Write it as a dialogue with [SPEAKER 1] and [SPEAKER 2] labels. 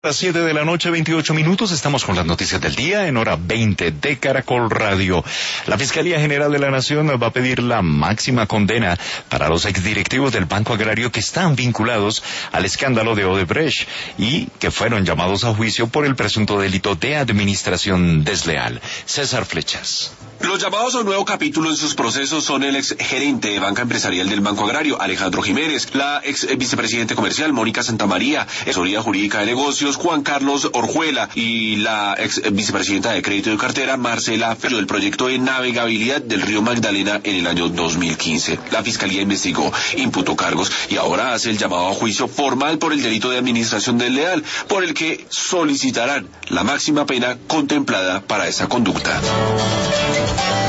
[SPEAKER 1] Las 7 de la noche, 28 minutos, estamos con las noticias del día en hora 20 de Caracol Radio. La Fiscalía General de la Nación va a pedir la máxima condena para los exdirectivos del Banco Agrario que están vinculados al escándalo de Odebrecht y que fueron llamados a juicio por el presunto delito de administración desleal. César Flechas.
[SPEAKER 2] Los llamados a un nuevo capítulo en sus procesos son el ex gerente de banca empresarial del Banco Agrario, Alejandro Jiménez, la ex vicepresidente comercial, Mónica Santamaría, asesoría jurídica de negocios, Juan Carlos Orjuela, y la ex vicepresidenta de crédito de cartera, Marcela Ferro, del proyecto de navegabilidad del río Magdalena en el año 2015. La Fiscalía investigó, imputó cargos y ahora hace el llamado a juicio formal por el delito de administración desleal, por el que solicitarán la máxima pena contemplada para esa conducta.